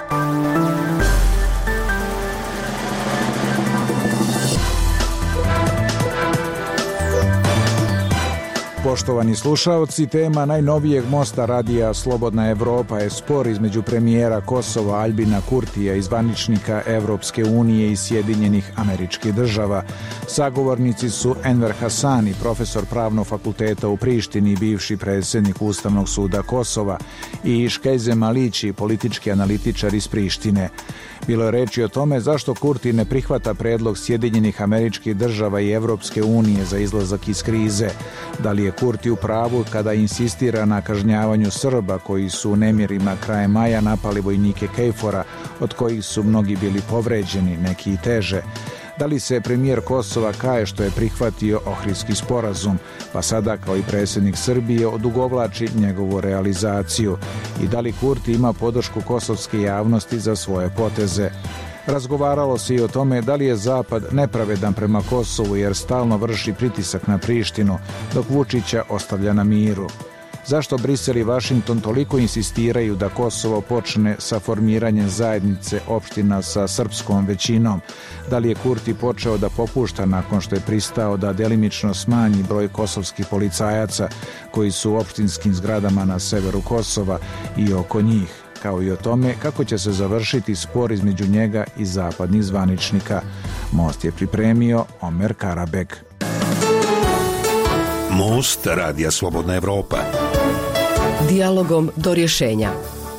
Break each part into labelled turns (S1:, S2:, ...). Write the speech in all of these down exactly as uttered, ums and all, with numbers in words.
S1: Poštovani slušaoci, tema najnovijeg mosta radija Slobodna Evropa je spor između premijera Kosova Aljbina Kurtija i zvaničnika Evropske unije i Sjedinjenih Američkih Država. Sagovornici su Enver Hasani, profesor Pravnog fakulteta u Prištini i bivši predsjednik Ustavnog suda Kosova, i Škejzem Malići, politički analitičar iz Prištine. Bilo je reči o tome zašto Kurti ne prihvata predlog Sjedinjenih Američkih Država i Evropske unije za izlazak iz krize. Da li je Kurti u pravu kada insistira na kažnjavanju Srba koji su u nemirima krajem maja napali vojnike Kejfora, od kojih su mnogi bili povređeni, neki i teže? Da li se premijer Kosova kaje što je prihvatio Ohridski sporazum, pa sada kao i predsjednik Srbije odugovlači njegovu realizaciju? I da li Kurti ima podršku kosovske javnosti za svoje poteze? Razgovaralo se i o tome da li je Zapad nepravedan prema Kosovu jer stalno vrši pritisak na Prištinu, dok Vučića ostavlja na miru. Zašto Brisel i Vašington toliko insistiraju da Kosovo počne sa formiranjem zajednice opština sa srpskom većinom? Da li je Kurti počeo da popušta nakon što je pristao da delimično smanji broj kosovskih policajaca koji su u opštinskim zgradama na severu Kosova i oko njih, kao i o tome kako će se završiti spor između njega i zapadnih zvaničnika? Most je pripremio Omer Karabek.
S2: Most radija Slobodna Evropa.
S3: Dijalogom do rješenja.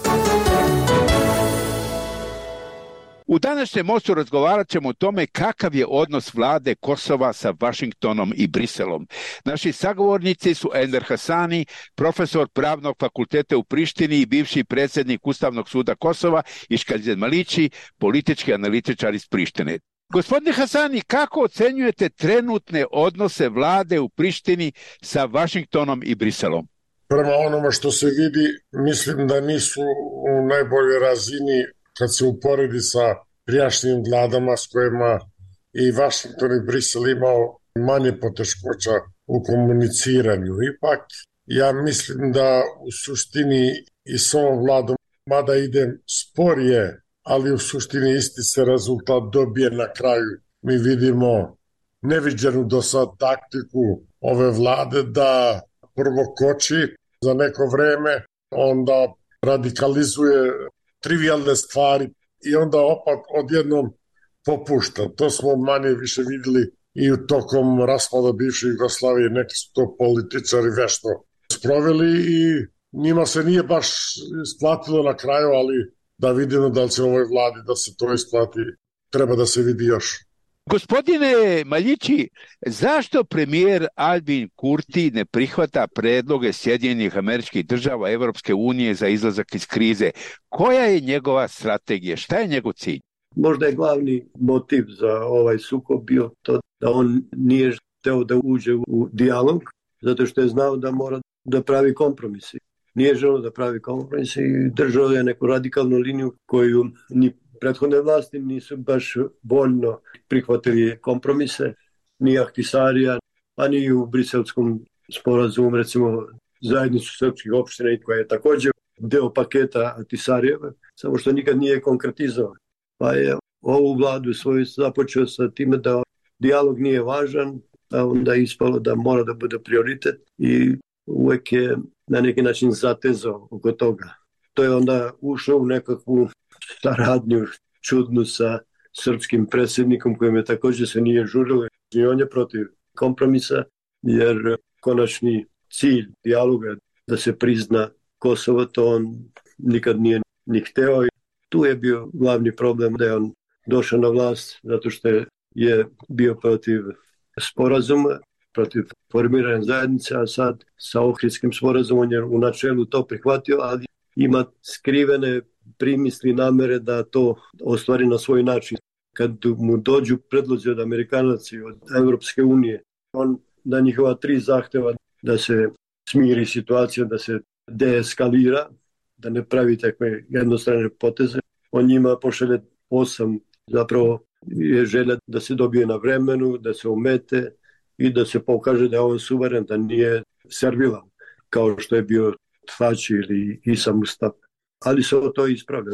S4: U današnjem mostu razgovarat ćemo o tome kakav je odnos vlade Kosova sa Vašingtonom i Briselom. Naši sagovornici su Enver Hasani, profesor Pravnog fakulteta u Prištini i bivši predsjednik Ustavnog suda Kosova, i Škejzem Malići, politički analitičar iz Prištine. Gospodine Hasani, kako ocenjujete trenutne odnose vlade u Prištini sa Vašingtonom i Briselom?
S5: Prema onome što se vidi, mislim da nisu u najboljoj razini kad se uporedi sa prijašnjim vladama s kojima i Vašington i Brisel imao manje poteškoća u komuniciranju. Ipak, ja mislim da u suštini i s ovom vladom, mada ide sporije, ali u suštini isti se rezultat dobije na kraju. Mi vidimo neviđenu do sad taktiku ove vlade da prvo koči za neko vreme, onda radikalizuje trivialne stvari i onda opet odjednom popušta. To smo manje više vidjeli i u tokom raspada bivše Jugoslavije. Neki su to političari vešto sproveli i njima se nije baš isplatilo na kraju, ali da vidimo da li će ovoj vladi da se to isplati, treba da se vidi još.
S4: Gospodine Malići, zašto premijer Aljbin Kurti ne prihvata predloge Sjedinjenih Američkih Država Evropske unije za izlazak iz krize? Koja je njegova strategija? Šta je njegov cilj?
S6: Možda je glavni motiv za ovaj sukob bio to da on nije hteo da uđe u dijalog, zato što je znao da mora da pravi kompromisi. Nije želeo da pravi kompromisi i držao je neku radikalnu liniju koju ni prethodne vlasti nisu baš voljno prihvatili kompromise, ni Ahtisarija, a ni u briselskom sporazumu, recimo zajednicu srpskih opština koja je također deo paketa Ahtisarijeva, samo što nikad nije konkretizao. Pa je ovu vladu svoju započeo sa time da dijalog nije važan, a onda je ispalo da mora da bude prioritet i uvek je na neki način zatezao oko toga. To je onda ušao u nekakvu saradnju čudnu sa srpskim predsjednikom kojim je također se nije žurilo i on je protiv kompromisa jer konačni cilj dijaloga da se prizna Kosovo, to on nikad nije ni hteo. Tu je bio glavni problem da je on došao na vlast zato što je bio protiv sporazuma, protiv formiranja zajednice, a sad sa Ohridskim sporazumom je u načelu to prihvatio, ali ima skrivene primisli, namere da to ostvari na svoj način. Kad mu dođu predlozi od Amerikanaca i od Evropske unije, on na njihova tri zahteva da se smiri situacija, da se deeskalira, da ne pravi takve jednostrane poteze. On njima pošalje osam, zapravo je želja da se dobije na vremenu, da se omete i da se pokaže da je on suveren, da nije servilan, kao što je bio Tfači ili Isa Mustafa. Ali se to ispravlja.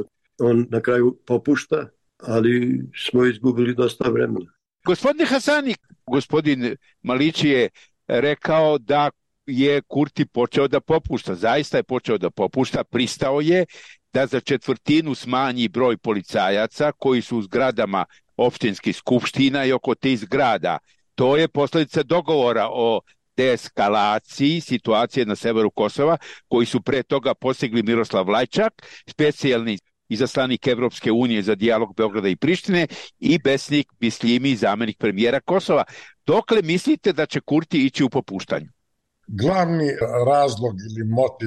S6: on na kraju popušta, ali smo izgubili dosta vremena.
S4: Gospodine Hasani, gospodin Malići je rekao da je Kurti počeo da popušta. Zaista je počeo da popušta, pristao je da za četvrtinu smanji broj policajaca koji su u zgradama opštinskih skupština i oko tih zgrada. To je posljedica dogovora o deeskalaciji situacije na severu Kosova, koji su pre toga postigli Miroslav Lajčak, specijalni izaslanik Evropske unije za dijalog Beograda i Prištine, i Besnik Bislimi, zamenik premijera Kosova. Dokle mislite da će Kurti ići u popuštanju?
S5: Glavni razlog ili motiv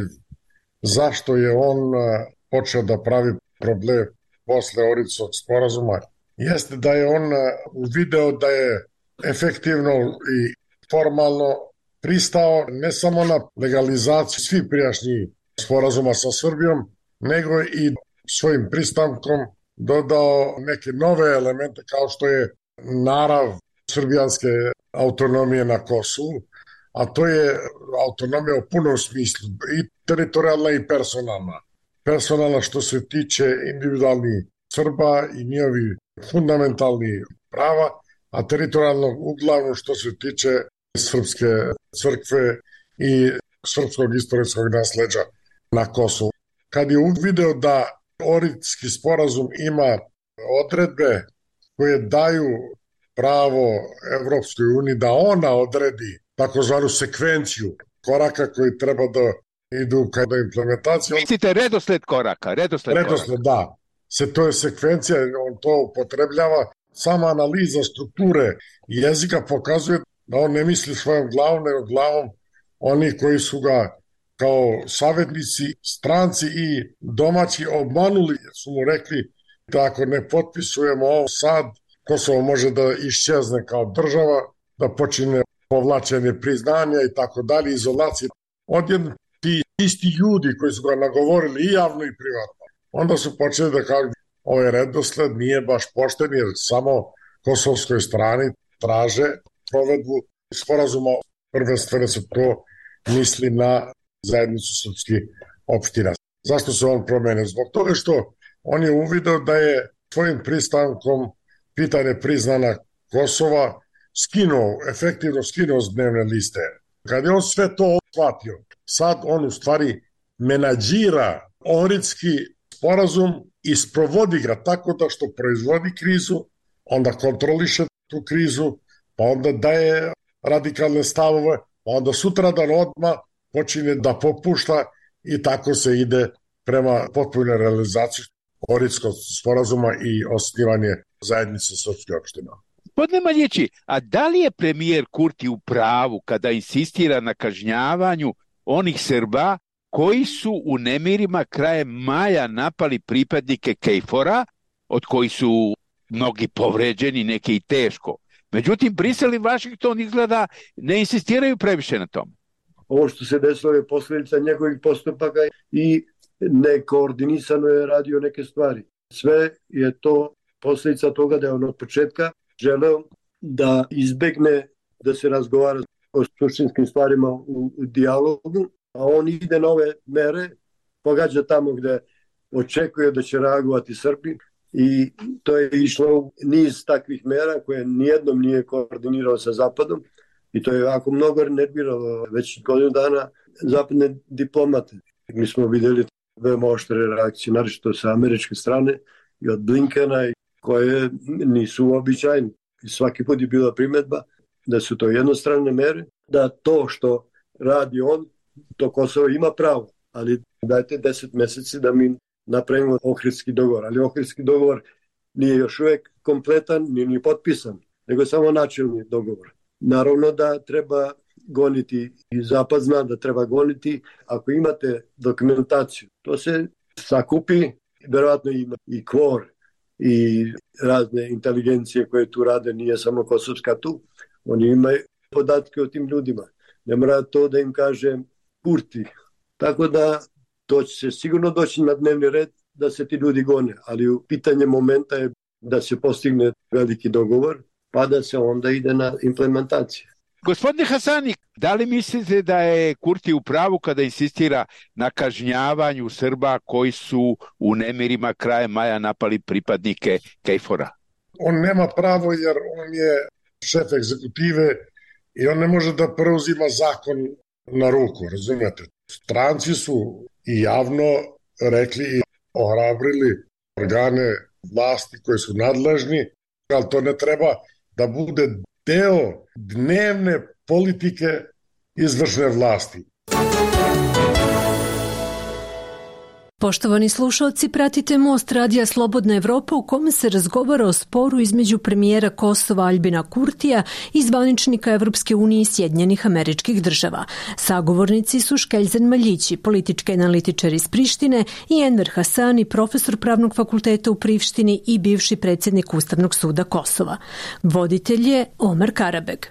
S5: zašto je on počeo da pravi problem posle Ohridskog sporazuma jeste da je on uvideo da je efektivno i formalno pristao ne samo na legalizaciju svih prijašnjih sporazuma sa Srbijom, nego i svojim pristankom dodao neke nove elemente kao što je narav srbijanske autonomije na Kosovu, a to je autonomija u punom smislu, i teritorijalna i personalna. Personalna što se tiče individualnih Srba i njihovi fundamentalnih prava, a teritorijalno uglavnom što se tiče srpske crkve i srpskog istorijskog nasleđa na Kosovu. Kad je uvideo da Ohridski sporazum ima odredbe koje daju pravo Evropskoj uniji da ona odredi takozvanu sekvenciju koraka koji treba da idu kada implementacija.
S4: Mislite redosled koraka? Redosled,
S5: redosled koraka. Da. Se to je sekvencija, on to upotrebljava. Sama analiza strukture jezika pokazuje da on ne misli svojom glavom, nego glavom oni koji su ga kao savjetnici, stranci i domaći obmanuli, su mu rekli da ako ne potpisujemo ovo sad, Kosovo može da iščezne kao država, da počine povlačenje priznanja i tako dalje, izolacije. Odjedno ti isti ljudi koji su ga nagovorili i javno i privatno, onda su počeli da kažu ovaj redosled nije baš pošten, jer samo kosovskoj strani traže provedbu sporazuma, prvenstveno se to misli na zajednicu srpskih opština. Zašto se on promenio? Zbog toga što on je uvideo da je svojim pristankom pitanje priznana Kosova skinuo, efektivno skinuo s dnevne liste. Kad je on sve to shvatio, sad on u stvari menadžira Ohridski sporazum i sprovodi ga tako da što proizvodi krizu, onda kontroliše tu krizu, pa onda daje radikalne stavove, pa onda sutradan odmah počinje da popušta i tako se ide prema potpunoj realizaciji Ohridskog sporazuma i osnivanje zajednice srpskih opština.
S4: Gospodine Maljići, a da li je premijer Kurti u pravu kada insistira na kažnjavanju onih Srba koji su u nemirima krajem maja napali pripadnike Kejfora, od kojih su mnogi povređeni, neki i teško? Međutim, Brisel i Vašington izgleda ne insistiraju previše na tom.
S6: Ovo što se desilo je posljedica njegovih postupaka i nekoordinisano je radio neke stvari. Sve je to posljedica toga da je on od početka želeo da izbegne da se razgovara o suštinskim stvarima u, u dijalogu, a on ide na ove mere, pogađa tamo gde očekuje da će reagovati Srbi, i to je išlo u niz takvih mera koje nijednom nije koordinirao sa Zapadom, i to je jako mnogo nerviralo već godinu dana zapadne diplomate. Mi smo vidjeli veoma oštre reakcije, naročito sa američke strane i od Blinkena, koje nisu uobičajene. I svaki put je bila primedba da su to jednostrane mere, da to što radi on, to Kosovo ima pravo, ali dajte deset meseci da mi napravimo Ohridski dogovor. Ali Ohridski dogovor nije još uvijek kompletan, nije ni potpisan, nego je samo načelni dogovor. Naravno da treba goniti, i Zapad zna da treba goniti, ako imate dokumentaciju. To se sakupi, verovatno ima i kvor i razne inteligencije koje tu rade, nije samo kosovska tu. Oni imaju podatke o tim ljudima. Ne mora to da im kaže Kurti. Tako da to će se sigurno doći na dnevni red da se ti ljudi gone, ali u pitanje momenta je da se postigne veliki dogovor, pa da se onda ide na implementaciju.
S4: Gospodine Hasani, da li mislite da je Kurti u pravu kada insistira na kažnjavanju Srba koji su u nemirima krajem maja napali pripadnike Kejfora?
S5: On nema pravo jer on je šef egzekutive i on ne može da preuzima zakon na ruku, razumijete? Stranci su i javno rekli i ohrabrili organe vlasti koji su nadležni, ali to ne treba da bude deo dnevne politike izvršne vlasti.
S7: Poštovani slušalci, pratite Most radija Slobodna Evropa u kome se razgovara o sporu između premijera Kosova Aljbina Kurtija i zvaničnika Evropske unije i Sjedinjenih Američkih Država. Sagovornici su Škeljzen Maljići, politički analitičar iz Prištine, i Enver Hasani, profesor Pravnog fakulteta u Prištini i bivši predsjednik Ustavnog suda Kosova. Voditelj je Omer Karabeg.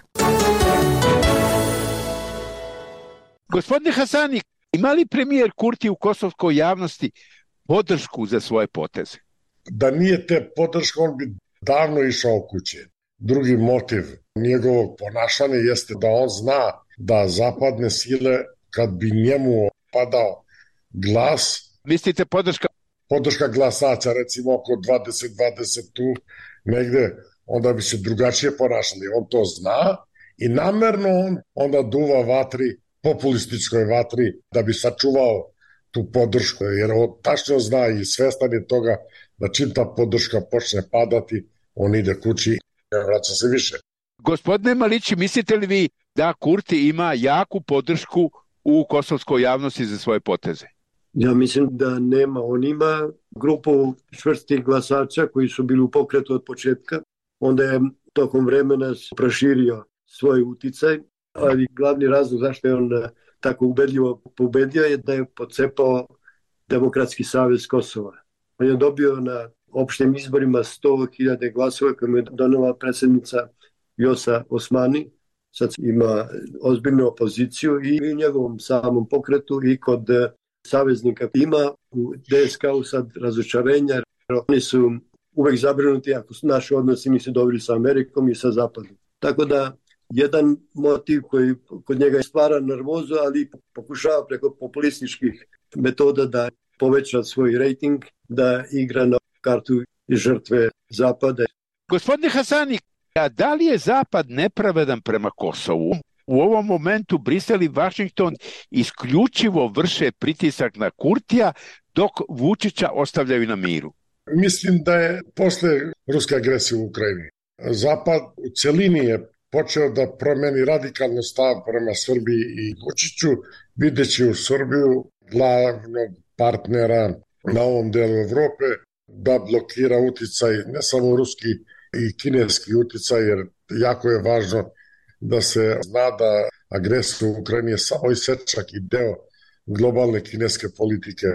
S4: Gospodine Hasani, ima li premijer Kurti u kosovskoj javnosti podršku za svoje poteze?
S5: Da nije te podrške, on bi davno išao kuće. Drugi motiv njegovog ponašanja jeste da on zna da zapadne sile, kad bi njemu padao glas...
S4: Mislite podrška?
S5: Podrška glasača, recimo oko dvadeset dvadeset tu negde, onda bi se drugačije ponašali. On to zna i namerno on onda duva vatri, populističkoj vatri, da bi sačuvao tu podršku, jer on tačno zna i svestan je toga da čim ta podrška počne padati, on ide kući i vraća se više.
S4: Gospodine Malići, mislite li vi da Kurti ima jaku podršku u kosovskoj javnosti za svoje poteze?
S6: Ja mislim da nema. On ima grupu čvrstih glasača koji su bili u pokretu od početka. Onda je tokom vremena proširio svoj uticaj, ali glavni razlog zašto je on tako ubedljivo pobedio je da je pocepao Demokratski savez Kosova. On je dobio na opštim izborima sto hiljada glasova koje mu je donela predsjednica Vjosa Osmani. Sad ima ozbiljnu opoziciju i u njegovom samom pokretu i kod saveznika. Ima u D S K-u sad razočarenja, jer oni su uvek zabrinuti ako su naši odnosi nisu dobri sa Amerikom i sa Zapadom. Tako da jedan motiv koji kod njega stvara nervozu, ali pokušava preko populističkih metoda da poveća svoj rejting, da igra na kartu i žrtve Zapada.
S4: Gospodine Hasani, a da li je Zapad nepravedan prema Kosovu? U ovom momentu Brisel i Vašington isključivo vrše pritisak na Kurtija, dok Vučića ostavljaju na miru.
S5: Mislim da je posle ruske agresije u Ukrajini Zapad u celini je počeo da promeni radikalno stav prema Srbiji i Vučiću, videći u Srbiju glavnog partnera na ovom delu Evrope, da blokira uticaj, ne samo ruski i kineski uticaj, jer jako je važno da se zna da agresija u Ukrajini je samo isečak i deo globalne kineske politike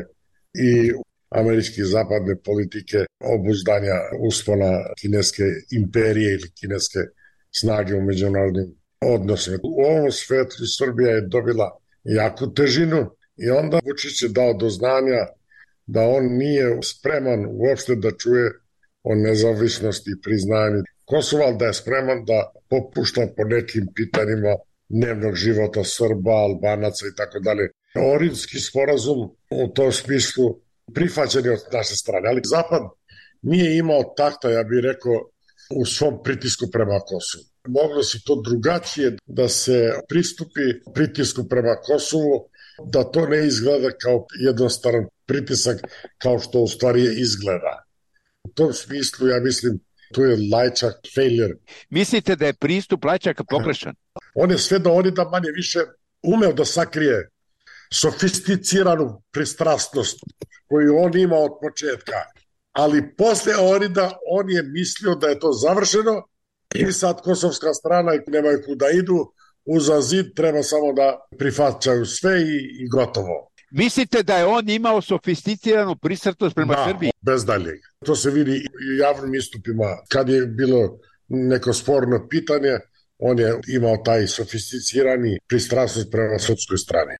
S5: i američke i zapadne politike obuzdanja uspona kineske imperije ili kineske snage u međunarodnim odnosima. U ovom svetu Srbija je dobila jaku težinu i onda Vučić je dao do znanja da on nije spreman uopšte da čuje o nezavisnosti i priznanju Kosova, ali da je spreman da popušta po nekim pitanjima dnevnog života Srba, Albanaca i tako dalje. Ohridski sporazum u tom smislu prihvaćen je od naše strane, ali Zapad nije imao takta, ja bih rekao, u svom pritisku prema Kosovu. Moglo se to drugačije da se pristupi pritisku prema Kosovu, da to ne izgleda kao jednostavan pritisak kao što u stvari izgleda. U tom smislu, ja mislim, tu je Lajčak failure.
S4: Mislite da je pristup Lajčaka pogrešan?
S5: On je sve do oni da manje više umeo da sakrije sofisticiranu pristrasnost koju on ima od početka. Ali posle Ohridda on je mislio da je to završeno i sad kosovska strana nemaju kuda idu, uza zid treba samo da prihvaćaju sve i, i gotovo.
S4: Mislite da je on imao sofisticiranu pristrasnost prema
S5: da,
S4: Srbiji?
S5: Bez daljeg. To se vidi i u javnim istupima. Kad je bilo neko sporno pitanje, on je imao taj sofisticirani pristrasnost prema srpskoj strani.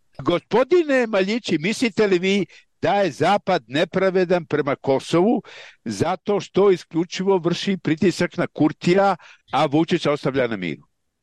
S4: Gospodine Maljići, mislite li vi da je Zapad nepravedan prema Kosovu zato što isključivo vrši pritisak na Kurtija, a Vučića ostavlja na miru?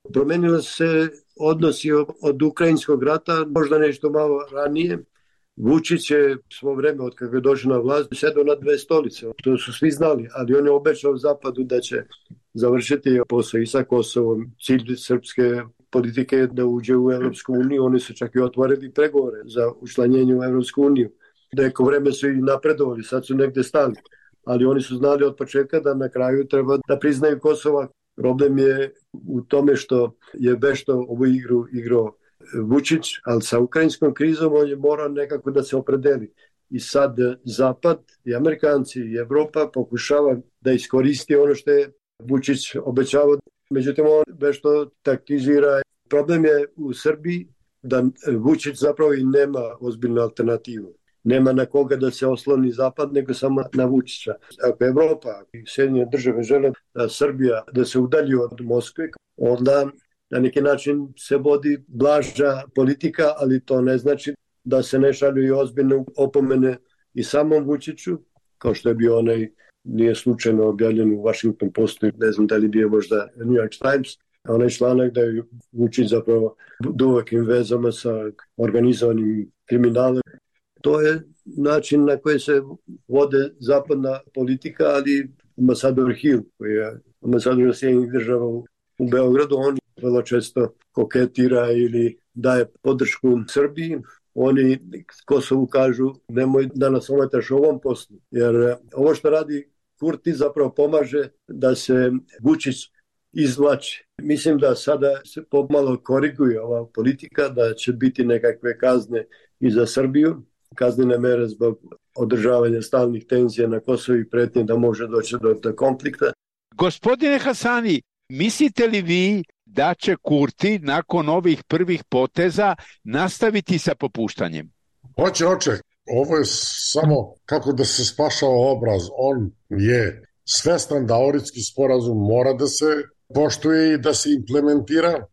S6: Promenilo se odnosi od ukrajinskog rata, možda nešto malo ranije. Vučić je svo vreme od kako je došao na vlast sedao na dve stolice. To su svi znali, ali on je obećao Zapadu da će završiti posao i sa Kosovom. Cilj srpske politike je da uđe u Evropsku uniju. Oni su čak i otvorili pregovore za učlanjenje u Evropsku uniju. Neko vreme su i napredovali, sad su negde stali. Ali oni su znali od početka da na kraju treba da priznaju Kosova. Problem je u tome što je vešto ovu igru igrao Vučić, ali sa ukrajinskom krizom on je morao nekako da se opredeli. I sad Zapad i Amerikanci i Evropa pokušava da iskoristi ono što je Vučić obećavao. Međutim, on vešto taktizira. Problem je u Srbiji da Vučić zapravo i nema ozbiljnu alternativu. Nema na koga da se osloni Zapad, nego samo na Vučića. Ako Evropa i Sjedinjene države žele da Srbija da se udalji od Moskve, onda na neki način se vodi blaža politika, ali to ne znači da se ne šalju i ozbiljne opomene i samom Vučiću, kao što je bio onaj, nije slučajno objavljen u Washington Postu, ne znam da li bio možda New York Times, onaj članak da je Vučić zapravo dubokim vezama sa organizovanim kriminalom. To je način na koji se vode zapadna politika, ali ambasador Hill, koji je ambasador Sjedinjenih država u, u Beogradu, on vrlo često koketira ili daje podršku Srbiji. Oni Kosovu kažu nemoj da nas ometaš u ovom poslu, jer ovo što radi Kurti zapravo pomaže da se Vučić izvlači. Mislim da sada se pomalo koriguje ova politika, da će biti nekakve kazne i za Srbiju, kaznene mere zbog održavanja stalnih tenzija na Kosovu i pretnje da može doći do, do konflikta.
S4: Gospodine Hasani, mislite li vi da će Kurti nakon ovih prvih poteza nastaviti sa popuštanjem?
S5: Hoće, hoće. Ovo je samo kako da se spašava obraz. On je svestan da Ohridski sporazum mora da se poštuje i da se implementira,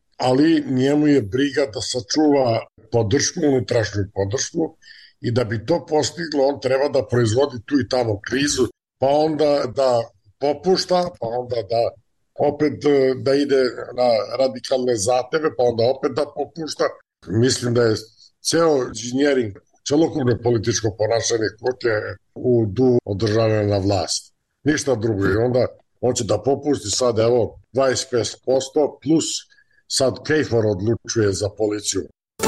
S5: ali njemu je briga da sačuva podršku, unutrašnju podršku, i da bi to postiglo on treba da proizvodi tu i tamo krizu, pa onda da popušta, pa onda da opet da ide na radikalne zahteve, pa onda opet da popušta. Mislim da je ceo inženjering, celokupno političko ponašanje Kurtija u duhu održavanja na vlast. Ništa drugo. I onda on će da popusti sad, evo, dvadeset pet posto plus sad Kejfor odlučuje za policiju.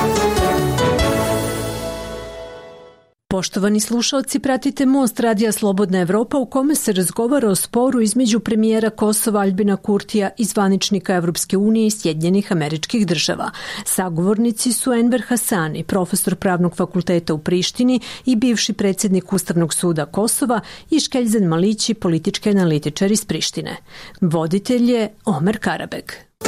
S7: Poštovani slušalci, pratite Most Radija Slobodna Evropa u kome se razgovara o sporu između premijera Kosova Aljbina Kurtija i zvaničnika Evropske unije i Sjedinjenih Američkih Država. Sagovornici su Enver Hasani, profesor Pravnog fakulteta u Prištini i bivši predsjednik Ustavnog suda Kosova, i Škeljzen Malići, politički analitičar iz Prištine. Voditelj je Omer Karabeg.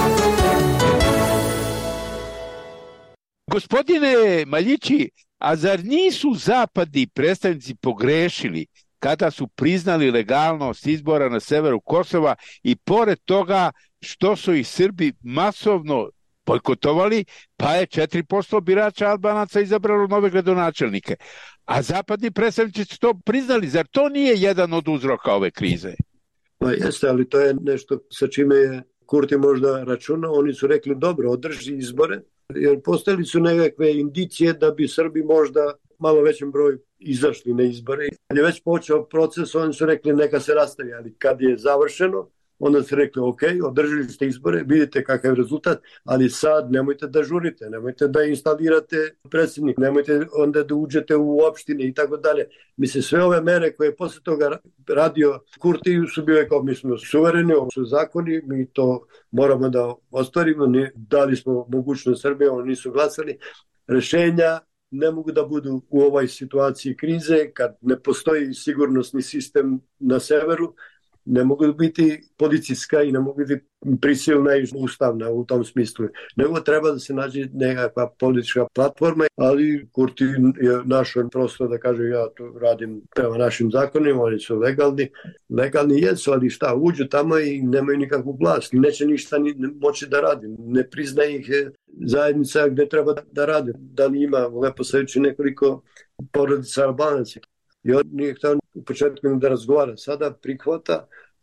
S4: Gospodine Maljići, a zar nisu zapadni predstavnici pogrešili kada su priznali legalnost izbora na severu Kosova i pored toga što su ih Srbi masovno bojkotovali, pa je četiri posto birača Albanaca izabralo nove gradonačelnike. A zapadni predstavnici su to priznali. Zar to nije jedan od uzroka ove krize?
S6: Pa jeste, ali to je nešto sa čime je Kurti možda računao. Oni su rekli dobro, održi izbore, jer postojali su nekakve indicije da bi Srbi možda malo većem broju izašli na izbore. Kad je već počeo proces, oni su rekli neka se rastavi, ali kad je završeno, onda su rekli ok, održili ste izbore, vidite kakav je rezultat, ali sad nemojte da žurite, nemojte da instalirate predsjednik, nemojte onda da uđete u opštine i tako dalje. Mislim, sve ove mere koje je posle toga radio Kurti su bile kao mi smo suvereni, ovo su zakoni, mi to moramo da ostvarimo, dali smo mogućnost Srbije, oni nisu glasali. Rešenja ne mogu da budu u ovoj situaciji krize, kad ne postoji sigurnosni sistem na severu, ne mogu biti policijska i ne mogu biti prisilna i ustavna u tom smislu. Nego treba da se nađe nekakva politička platforma, ali Kurti je našao prosto da kaže ja to radim prema našim zakonima, oni su legalni. Legalni jesu, ali šta, uđu tamo i nemaju nikakvu vlast. Neće ništa ni moći da radi. Ne priznaje ih zajednica gde treba da rade. Da li ima u Leposaviću nekoliko porodica Albanaca. I on nije htio u početku da razgovara. Sada prihvata,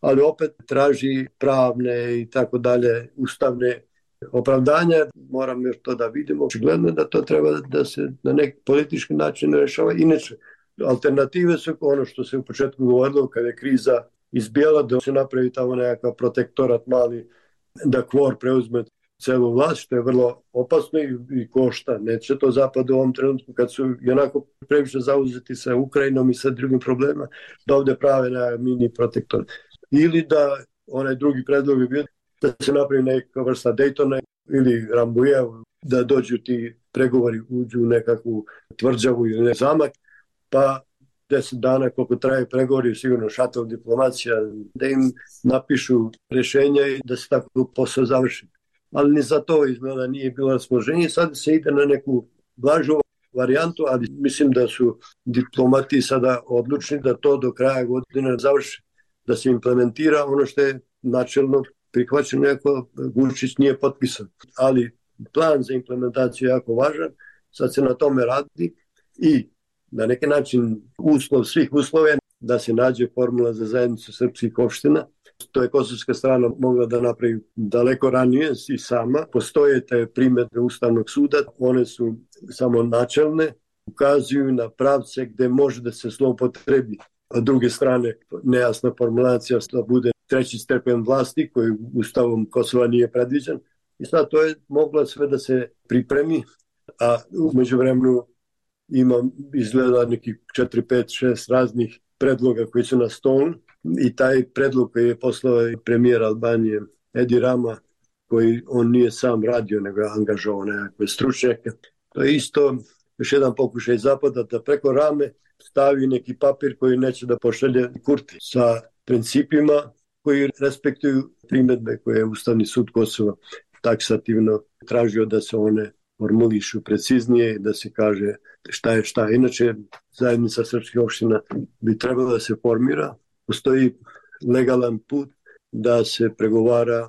S6: ali opet traži pravne i tako dalje ustavne opravdanja. Moram još to da vidimo. Očigledno da to treba da se na neki politički način rešava. Inače, alternative su ono što se u početku govorilo kada je kriza izbijala, da se napravi tamo nekakav protektorat mali, da Kvor preuzme celu vlast, što je vrlo opasno i, i košta. Neće to Zapad u ovom trenutku, kad su onako previše zauzeti sa Ukrajinom i sa drugim problemima, da ovde prave na mini protektor. Ili da onaj drugi predlog je bio da se napravi neka vrsta Daytona ili Rambuja, da dođu ti pregovori, uđu u nekakvu tvrđavu ili ne zamak, pa deset dana koliko traje pregovori, sigurno šatov diplomacija, da im napišu rješenja i da se tako posao završi. Ali ni za to izgleda nije bilo raspoloženje. Sad se ide na neku blažu varijantu, ali mislim da su diplomati sada odlučni da to do kraja godine završi, da se implementira ono što je načelno prihvaćeno, iako Vučić nije potpisan. Ali plan za implementaciju je jako važan, sad se na tome radi i na neki način uslov svih uslova da se nađe formula za zajednicu srpskih opština. To je kosovska strana mogla da napravi daleko ranije i sama. Postoje te primjedbe Ustavnog suda, one su samo načelne, ukazuju na pravce gde može da se zloupotrebi. A druge strane, nejasna formulacija da bude treći stepen vlasti koji Ustavom Kosova nije predviđen. I sad to je moglo sve da se pripremi, a u međuvremenu ima izgleda nekih četiri, pet, šest raznih predloga koji su na stolu i taj predlog koji je poslao i premijer Albanije Edi Rama, koji on nije sam radio, nego je angažovao nekakve stručnjake. To je isto još jedan pokušaj Zapada da preko Rame stavi neki papir koji neće da pošalje Kurti sa principima koji respektuju primjedbe koje je Ustavni sud Kosova taksativno tražio da se one formulišu preciznije i da se kaže šta je šta. Inače, zajednica srpskih opština bi trebala da se formira. Postoji legalan put da se pregovara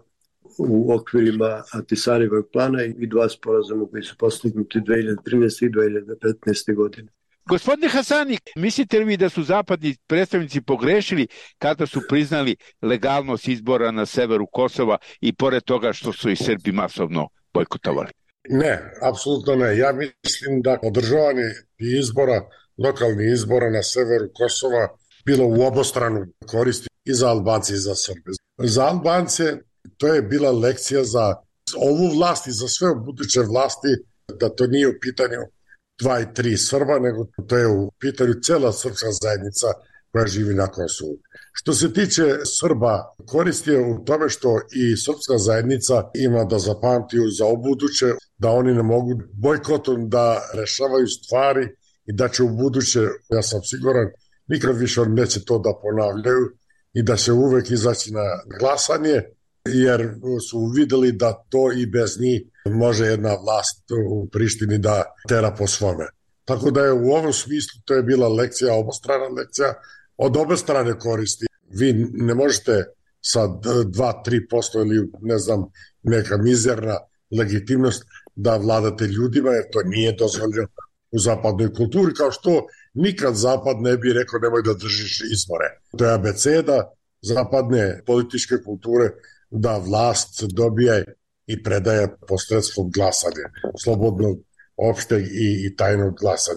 S6: u okvirima Ahtisarijevog plana i dva sporazuma koji su postignuti dve hiljade trinaeste i dve hiljade petnaeste godine.
S4: Gospodine Hasani, mislite li vi da su zapadni predstavnici pogrešili kada su priznali legalnost izbora na severu Kosova i pored toga što su i Srbi masovno bojkotovali?
S5: Ne, apsolutno ne. Ja mislim da održavanje izbora, lokalnih izbora na severu Kosova bilo u obostranu koristi i za Albance i za Srbe. Za Albance to je bila lekcija za ovu vlast i za sve buduće vlasti, da to nije u pitanju dva i tri Srba, nego to je u pitanju cela srpska zajednica koja živi na Kosovu. Što se tiče Srba, korist je u tome što i srpska zajednica ima da zapamti za obuduće, da oni ne mogu bojkotom da rešavaju stvari i da će u buduće, ja sam siguran, nikad više on neće to da ponavljaju i da će uvek izaći na glasanje, jer su videli da to i bez njih može jedna vlast u Prištini da tera po svome. Tako da je u ovom smislu to je bila lekcija, obostrana lekcija, od obe strane koristi. Vi ne možete sa dva do tri posto ili ne znam neka mizerna legitimnost da vladate ljudima, jer to nije dozvoljeno u zapadnoj kulturi, kao što nikad Zapad ne bi rekao nemoj da držiš izbore. To je abeceda zapadne političke kulture da vlast dobije i predaje posredstvom glasanja, slobodnog, opšteg i, i tajnog glasanja.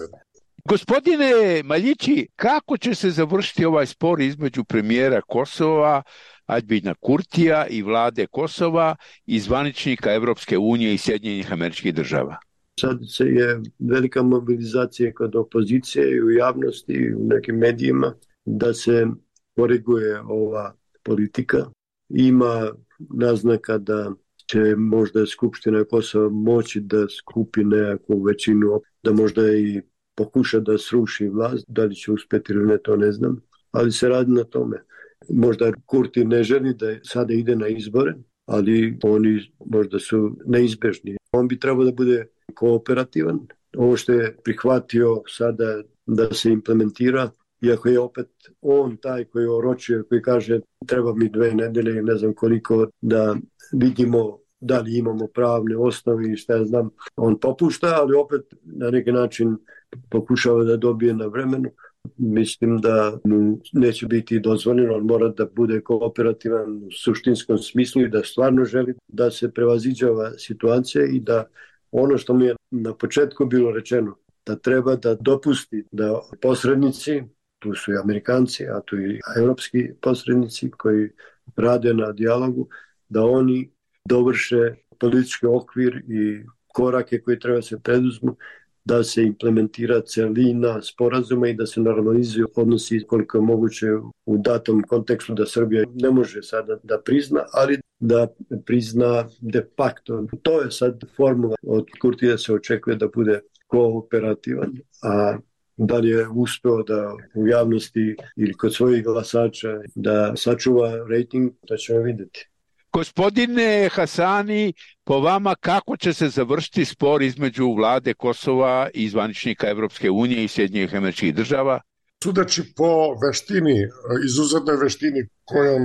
S4: Gospodine Maljići, kako će se završiti ovaj spor između premijera Kosova, Aljbina Kurtija i vlade Kosova i zvaničnika Evropske unije i Sjedinjenih Američkih Država?
S6: Sad se je velika mobilizacija kod opozicije i u javnosti i u nekim medijima da se koriguje ova politika. Ima naznaka da će možda Skupština Kosova moći da skupi nekakvu većinu, da možda i pokuša da sruši vlast, da li će uspjeti ili ne, to ne znam, ali se radi na tome. Možda Kurti ne želi da sada ide na izbore, ali oni možda su neizbežni. On bi trebao da bude kooperativan. Ovo što je prihvatio sada da se implementira, iako je opet on taj koji oročuje, koji kaže treba mi dve nedelje i ne znam koliko da vidimo da li imamo pravne osnove i šta ja znam. On popušta, ali opet na neki način pokušava da dobije na vremenu. mislim da neće biti dozvoljeno, on mora da bude kooperativan u suštinskom smislu i da stvarno želi da se prevaziđe ova situacija i da ono što mi je na početku bilo rečeno, da treba da dopusti da posrednici, tu su i Amerikanci, a tu i evropski posrednici koji rade na dijalogu, da oni dovrše politički okvir i korake koje treba se preduzmu, da se implementira celina sporazuma i da se normalizuju odnosi koliko je moguće u datom kontekstu, da Srbija ne može sada da prizna, ali da prizna de facto. To je sad formula od Kurtija, se očekuje da bude kooperativan, a da li je uspeo da u javnosti ili kod svojih glasača da sačuva rejting, to ćemo vidjeti.
S4: Gospodine Hasani, po vama kako će se završiti spor između vlade Kosova i zvaničnika Evropske unije i Sjedinjenih Američkih Država?
S5: Sudeći po veštini, izuzetnoj veštini kojom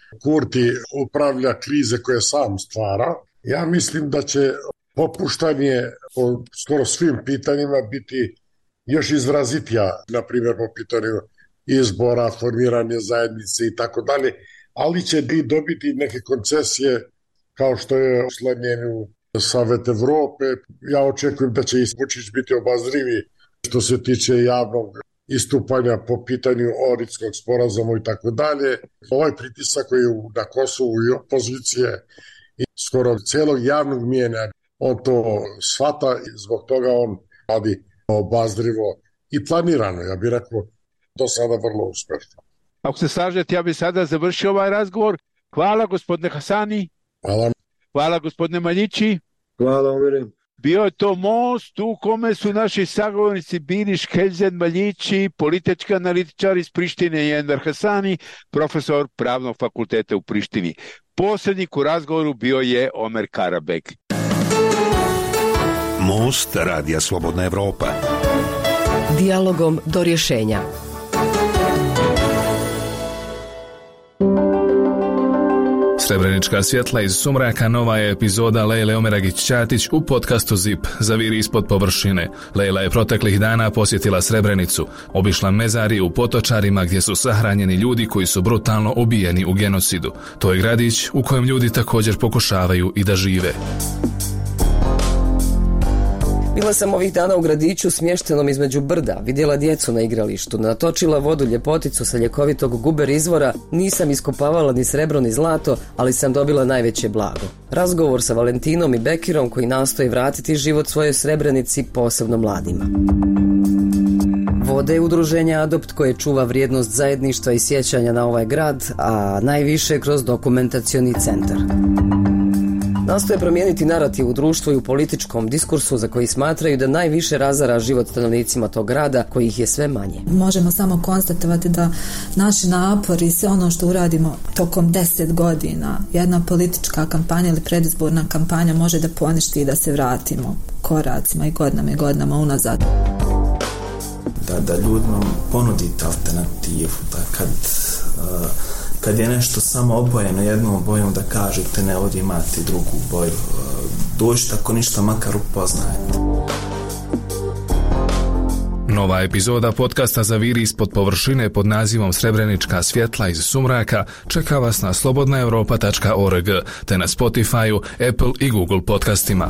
S5: Kurti upravlja krize koje sam stvara, ja mislim da će popuštanje po skoro svim pitanjima biti još izrazitija, na primjer po pitanju izbora, formiranje zajednice i tako dalje, ali će i dobiti neke koncesije kao što je uslanjenju Savet Evrope. Ja očekujem da će i Vučić biti obazrivi što se tiče javnog istupanja po pitanju Ohridskog sporazuma i tako dalje. Ovaj pritisak koji je na Kosovu i opozicije i skoro celog javnog mijenja, on to shvata i zbog toga on radi obazrivo i planirano. Ja bih rekao, to sada vrlo uspešno.
S4: Ako se slažete, ja bih sada završio ovaj razgovor. Hvala gospodine Hasani.
S5: Hvala.
S4: Hvala gospodine Maljići.
S6: Hvala, Omire.
S4: Bio je to most u kome su naši sagovornici bili Škelzen Maljići, politički analitičar iz Prištine, i Enver Hasani, profesor Pravnog fakulteta u Prištini. Posrednik u razgovoru bio je Omer Karabek.
S2: Most Radija Slobodna Evropa.
S3: Dijalogom do rješenja.
S8: Srebrenička svjetla iz sumraka nova je epizoda Lejle Omeragić-Ćatić u podcastu Zip Zaviri ispod površine. Lejla je proteklih dana posjetila Srebrenicu, obišla mezari u Potočarima gdje su sahranjeni ljudi koji su brutalno ubijeni u genocidu. To je gradić u kojem ljudi također pokušavaju i da žive.
S9: Bila sam ovih dana u gradiću smještenom između brda, vidjela djecu na igralištu, natočila vodu ljepoticu sa ljekovitog guber izvora, nisam iskopavala ni srebro ni zlato, ali sam dobila najveće blago. Razgovor sa Valentinom i Bekirom koji nastoji vratiti život svojoj Srebrenici, posebno mladima. Vode udruženja Adopt koje čuva vrijednost zajedništva i sjećanja na ovaj grad, a najviše kroz dokumentacioni centar. Nastoje promijeniti narativ u društvu i u političkom diskursu za koji smatraju da najviše razara život stanovnicima tog grada, kojih je sve manje.
S10: Možemo samo konstatovati da naši napori i sve ono što uradimo tokom deset godina, jedna politička kampanja ili predizborna kampanja može da poništi i da se vratimo koracima i godinama i godinama unazad.
S11: Da, da ljudima ponudite alternativu, da kad... Uh, kad je nešto samo obojeno jednom bojom, da kažete ne, ovdje imate drugu boju. Dođite ako ništa makar upoznajete.
S8: Nova epizoda podcasta Zaviri ispod površine pod nazivom Srebrenička svjetla iz sumraka čeka vas na slobodna europa tačka org te na Spotify, Apple i Google podcastima.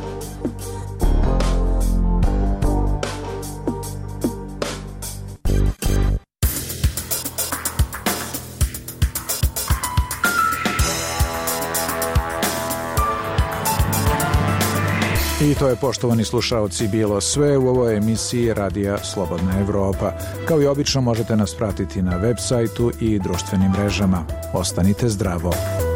S1: I to je, poštovani slušaoci, bilo sve u ovoj emisiji Radija Slobodna Evropa. Kao i obično možete nas pratiti na web sajtu i društvenim mrežama. Ostanite zdravo.